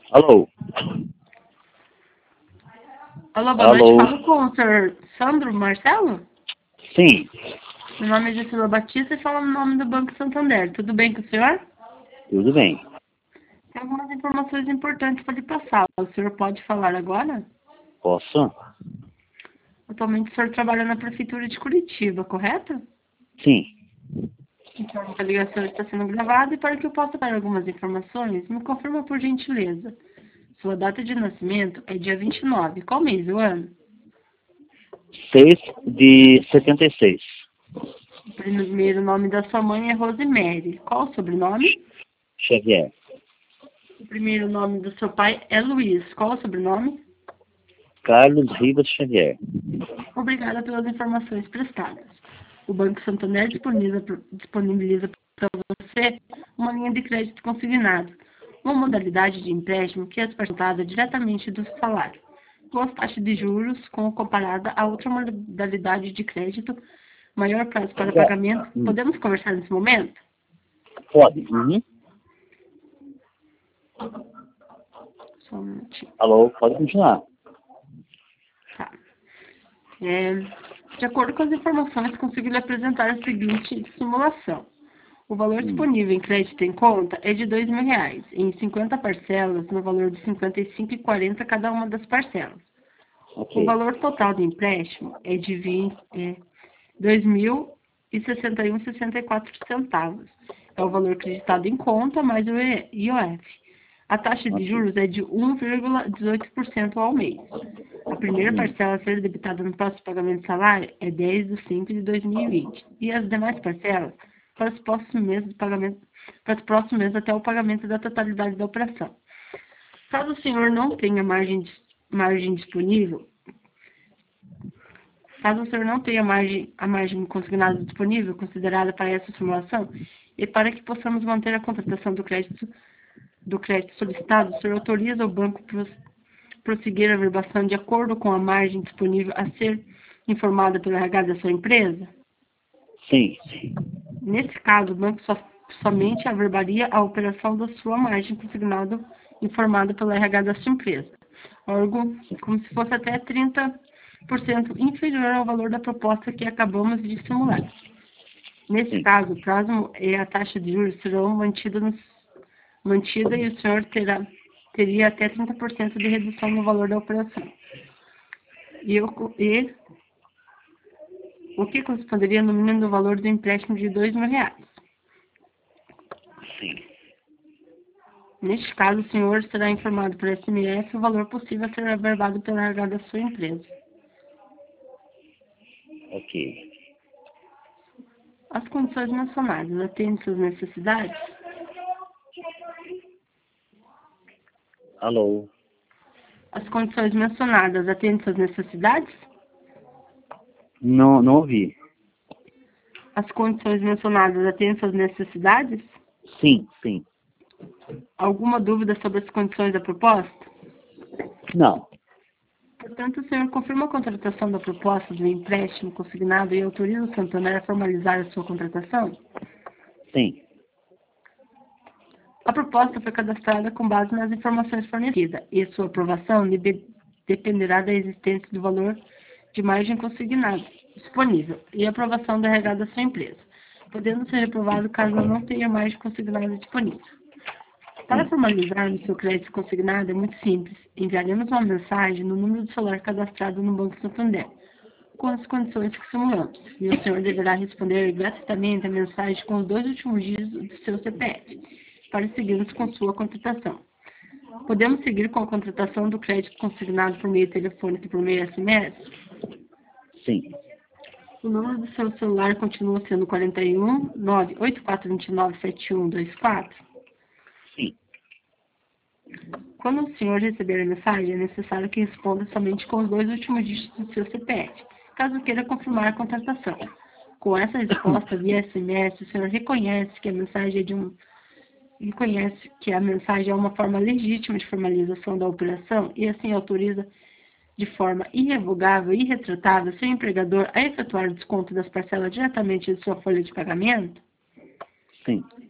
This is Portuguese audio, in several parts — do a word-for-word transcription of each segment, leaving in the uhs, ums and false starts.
Alô? Alô, boa Alô? noite. Falo com o senhor Sandro Marcelo? Sim, Meu nome é Gisela Batista e falo no nome do Banco Santander. Tudo bem com o senhor? tudo bem. Tem algumas informações importantes para lhe passar. O senhor pode falar agora? Posso? Atualmente o senhor trabalha na Prefeitura de Curitiba, correto? Sim. Então, a ligação está sendo gravada e para que eu possa dar algumas informações, me confirma por gentileza. Sua data de nascimento é dia vinte e nove. Qual mês do ano? seis de setenta e seis. O primeiro nome da sua mãe é Rosemary. Qual o sobrenome? Xavier. O primeiro nome do seu pai é Luiz. Qual o sobrenome? Carlos Rivas Xavier. Obrigada pelas informações prestadas. O Banco Santander disponibiliza, disponibiliza para você uma linha de crédito consignado, uma modalidade de empréstimo que é descontada diretamente do salário, com as taxas de juros com comparada a outra modalidade de crédito, maior prazo para Já. pagamento. Hum, Podemos conversar nesse momento? Pode. Uhum. Só um minutinho. Alô, pode continuar. Tá. É, de acordo com as informações, consigo lhe apresentar a seguinte simulação. O valor Hum, disponível em crédito em conta é de dois mil reais, em cinquenta parcelas, no valor de cinquenta e cinco reais e quarenta centavos cada uma das parcelas. O ok. valor total do empréstimo é de vinte, é, dois mil e sessenta e um reais e sessenta e quatro centavos. É o valor acreditado em conta mais o I O F. A taxa de Ok. juros é de um vírgula dezoito por cento ao mês. A primeira Hum, parcela a ser debitada no próximo pagamento de salário é dez de cinco de dois mil e vinte. E as demais parcelas para os próximos meses de pagamento, para os próximos meses até o pagamento da totalidade da operação. Caso o senhor não tenha margem, margem disponível, caso o senhor não tenha margem, a margem consignada disponível considerada para essa simulação, e para que possamos manter a contratação do crédito, do crédito solicitado, o senhor autoriza o banco para prosseguir a verbação de acordo com a margem disponível a ser informada pelo R H da sua empresa? sim. Nesse caso, o banco só, somente averbaria a operação da sua margem consignada informada pelo R H da sua empresa, algo como se fosse até trinta por cento inferior ao valor da proposta que acabamos de simular. Nesse Sim. caso, o prazo e a taxa de juros serão mantidas no, mantida e o senhor terá, teria até trinta por cento de redução no valor da operação. E, eu, e o que corresponderia no mínimo do valor do empréstimo de dois mil reais. Sim. Neste caso, o senhor será informado por S M S o valor possível a ser averbado pelo R H da sua empresa. Ok. As condições mencionadas atendem suas necessidades? Alô? As condições mencionadas atendem suas necessidades? Não, não ouvi. As condições mencionadas atendem suas necessidades? Sim, sim. Alguma dúvida sobre as condições da proposta? Não. Portanto, o senhor confirma a contratação da proposta do empréstimo consignado e autoriza o Santander a formalizar a sua contratação? Sim. A proposta foi cadastrada com base nas informações fornecidas e sua aprovação dependerá da existência do valor de margem consignada disponível e aprovação do R H da sua empresa, podendo ser reprovado caso não tenha margem consignada disponível. Para Sim. formalizar o seu crédito consignado é muito simples. Enviaremos uma mensagem no número do celular cadastrado no Banco Santander, com as condições que simulamos, e o senhor deverá responder gratuitamente a mensagem com os dois últimos dígitos do seu C P F, para seguirmos com sua contratação. Podemos seguir com a contratação do crédito consignado por meio telefônico e por meio S M S? Sim. O número do seu celular continua sendo quarenta e um, nove oito quatro dois nove, sete um dois quatro? Sim. Quando o senhor receber a mensagem, é necessário que responda somente com os dois últimos dígitos do seu C P F, caso queira confirmar a contratação. Com essa resposta via S M S, o senhor reconhece que a mensagem é de um reconhece que a mensagem é uma forma legítima de formalização da operação e assim autoriza de forma irrevogável e irretratável seu empregador a efetuar o desconto das parcelas diretamente de sua folha de pagamento? Sim.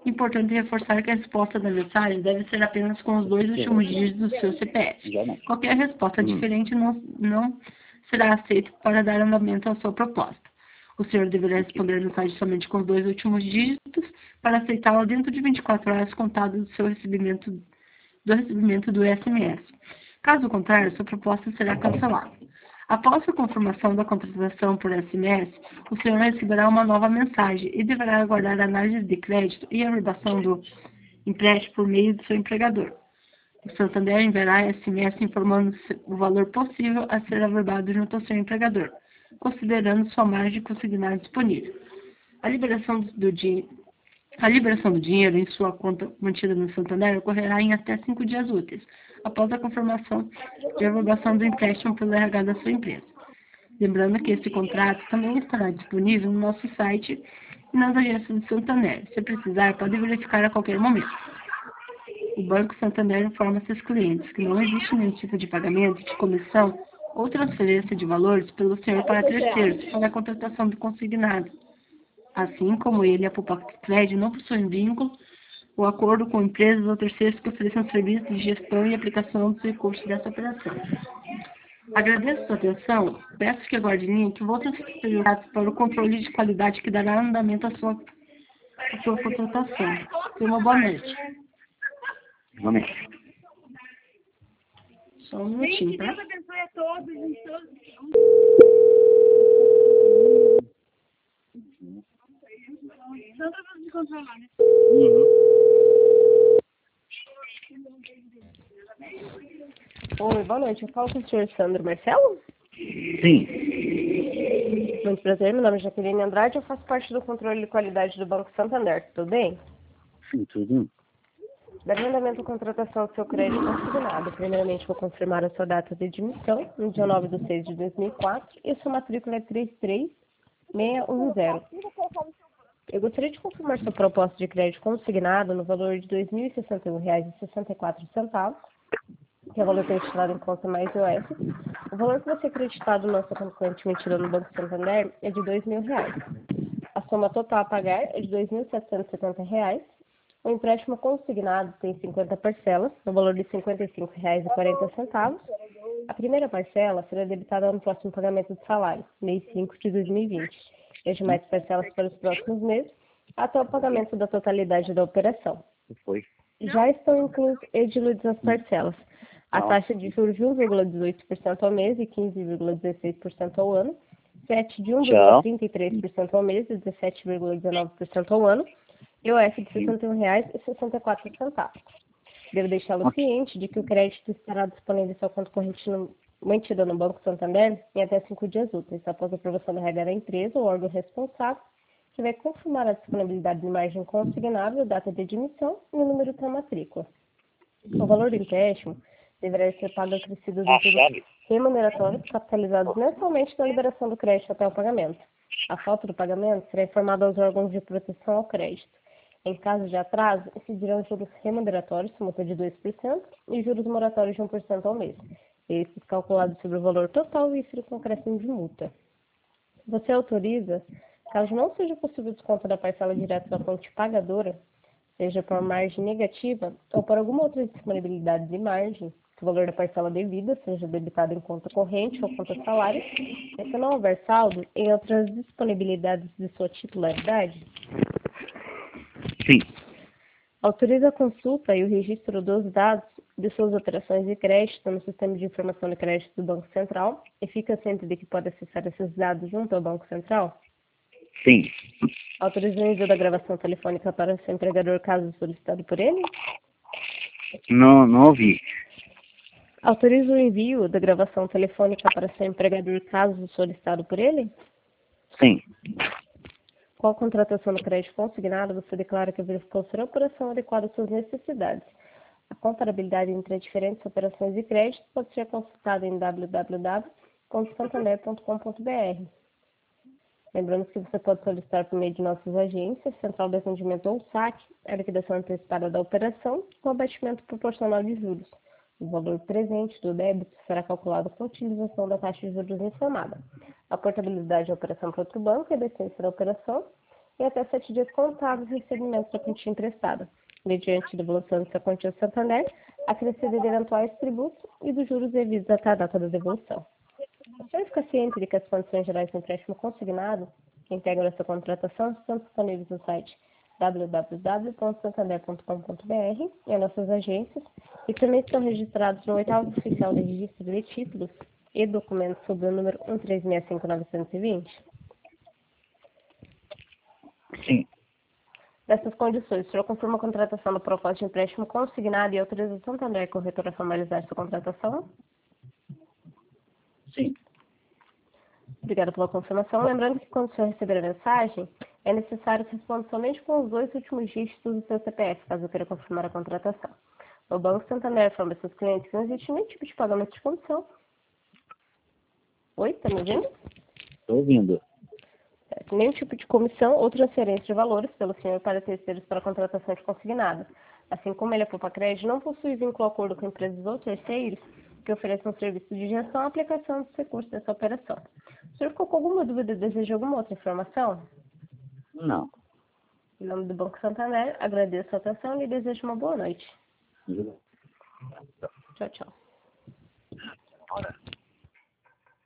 Importante reforçar que a resposta da mensagem deve ser apenas com os dois últimos dígitos do seu C P F. Já não. Qualquer resposta Hum. diferente não, não será aceita para dar andamento à sua proposta. O senhor deverá responder a mensagem somente com os dois últimos dígitos para aceitá-la dentro de vinte e quatro horas contadas do seu recebimento do recebimento do S M S. Caso contrário, sua proposta será cancelada. Após a confirmação da contratação por S M S, o senhor receberá uma nova mensagem e deverá aguardar a análise de crédito e a redação do empréstimo por meio do seu empregador. O Santander enviará S M S informando o valor possível a ser averbado junto ao seu empregador, considerando sua margem consignada disponível. A liberação do dinheiro A liberação do dinheiro em sua conta mantida no Santander ocorrerá em até cinco dias úteis, após a confirmação de aprovação do empréstimo pelo R H da sua empresa. Lembrando que esse contrato também estará disponível no nosso site e nas agências do Santander. Se precisar, pode verificar a qualquer momento. O Banco Santander informa seus clientes que não existe nenhum tipo de pagamento, de comissão ou transferência de valores pelo senhor para terceiros para a contratação do consignado. Assim como ele, a Poupa-Cred não possui vínculo ou acordo com empresas ou terceiros que ofereçam serviços de gestão e aplicação dos recursos dessa operação. Agradeço sua atenção, peço que aguarde em linha que vou transferir os dados para o controle de qualidade que dará andamento à sua, à sua contratação. Tenha uma boa noite. Vamos. Só um minutinho, Gente, tá? Deus abençoe a todos. Em todos. São todos de controlar, né? Uhum. Oi, boa noite. Eu falo com o senhor Sandro Marcelo? Sim. Muito prazer, meu nome é Jaqueline Andrade, eu faço parte do controle de qualidade do Banco Santander, tudo bem? Sim, tudo. Dando andamento à contratação do seu crédito consignado, primeiramente vou confirmar a sua data de admissão, no dia nove de seis de dois mil e quatro, e a sua matrícula é três três seis um zero. Eu gostaria de confirmar sua proposta de crédito consignado no valor de dois mil e sessenta e um reais e sessenta e quatro centavos, que é o valor acreditado em conta mais I O S. O valor que vai ser acreditado no nosso concorrente emitido no Banco Santander é de dois mil reais. A soma total a pagar é de dois mil setecentos e setenta reais. O empréstimo consignado tem cinquenta parcelas, no valor de cinquenta e cinco reais e quarenta centavos. A primeira parcela será debitada no próximo pagamento de salário, mês cinco de dois mil e vinte. E as demais parcelas para os próximos meses, até o pagamento da totalidade da operação. Foi. Já estão inclusos e diluídas as parcelas. A Não. taxa de juros de um vírgula dezoito por cento ao mês e quinze vírgula dezesseis por cento ao ano, C E T de um vírgula trinta e três por cento ao mês e dezessete vírgula dezenove por cento ao ano, e o F de sessenta e um reais e sessenta e quatro centavos. Devo deixá-lo Ok. ciente de que o crédito estará disponível em sua conta corrente no, mantida no Banco Santander em até cinco dias úteis, após a aprovação da regra da empresa ou órgão responsável, que vai confirmar a disponibilidade de margem consignável, data de admissão e o número da matrícula. O valor do empréstimo deverá ser pago acrescido A dos juros chave? remuneratórios capitalizados mensalmente na liberação do crédito até o pagamento. A falta do pagamento será informada aos órgãos de proteção ao crédito. Em caso de atraso, incidirão juros remuneratórios, multa de dois por cento, e juros moratórios de um por cento ao mês. Esses calculados sobre o valor total e isso com acréscimo de multa. Você autoriza, caso não seja possível desconto da parcela direta da fonte pagadora, seja por margem negativa ou por alguma outra disponibilidade de margem, que o valor da parcela devida seja debitado em conta corrente ou conta salário, e se não houver saldo em outras disponibilidades de sua titularidade, Sim. autoriza a consulta e o registro dos dados de suas operações de crédito no Sistema de Informação de Crédito do Banco Central e fica ciente de que pode acessar esses dados junto ao Banco Central? Sim. Autoriza o envio da gravação telefônica para o seu empregador caso solicitado por ele? Não, não ouvi. Autoriza o envio da gravação telefônica para seu empregador caso solicitado por ele? Sim. Qual contratação do crédito consignado você declara que verificou ser a operação adequada às suas necessidades? A comparabilidade entre diferentes operações de crédito pode ser consultada em w w w ponto santander ponto com ponto b r. Lembrando que você pode solicitar por meio de nossas agências, Central de Atendimento ou saque, a liquidação antecipada da operação com abatimento proporcional de juros. O valor presente do débito será calculado com a utilização da taxa de juros informada. A portabilidade da operação para outro banco e a decência da operação e até sete dias contáveis de recebimento da quantia emprestada, mediante devolução dessa quantia ao Santander, acrescida de eventuais tributos e dos juros devidos até a data da devolução. O senhor fica ciente de que as condições gerais do empréstimo consignado, que integram essa contratação, estão disponíveis no site w w w ponto santander ponto com ponto b r e em nossas agências, e também estão registrados no oitavo oficial de registro de títulos e documentos sob o número um três seis cinco nove dois zero. Sim. Dessas condições, o senhor confirma a contratação do propósito de empréstimo consignado e autoriza o Santander Corretora a formalizar sua contratação? Sim. Obrigada pela confirmação. Lembrando que quando o senhor receber a mensagem, é necessário que responda somente com os dois últimos dígitos do seu C P F, caso queira confirmar a contratação. O Banco Santander informa seus clientes que não existe nenhum tipo de pagamento de comissão. Oi, está me ouvindo? Estou ouvindo. Certo. Nenhum tipo de comissão ou transferência de valores pelo senhor para terceiros para a contratação de consignado. Assim como ele, a Poupa Crédito, não possui vínculo ou acordo com empresas ou terceiros que ofereçam serviço de gestão e aplicação dos recursos dessa operação. O senhor ficou com alguma dúvida e deseja alguma outra informação? Não. Em nome do Banco Santander, agradeço a atenção e desejo uma boa noite. Tchau, tchau. Ora.